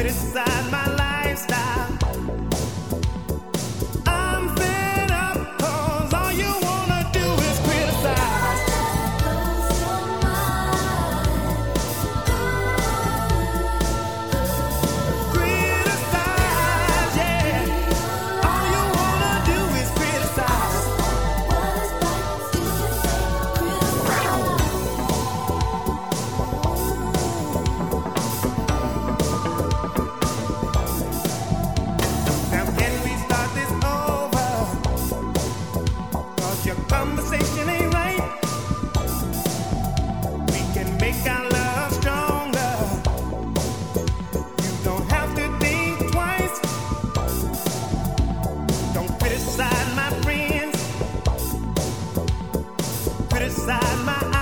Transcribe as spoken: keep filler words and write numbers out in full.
criticize my lifestyle. I'm fed up 'cause all you wanna do is criticize. Criticize, yeah. All you wanna do is criticize. Now can we start this over? 'Cause your conversation ain't right. We can make our love stronger. You don't have to think twice. Don't criticize my friends. Criticize my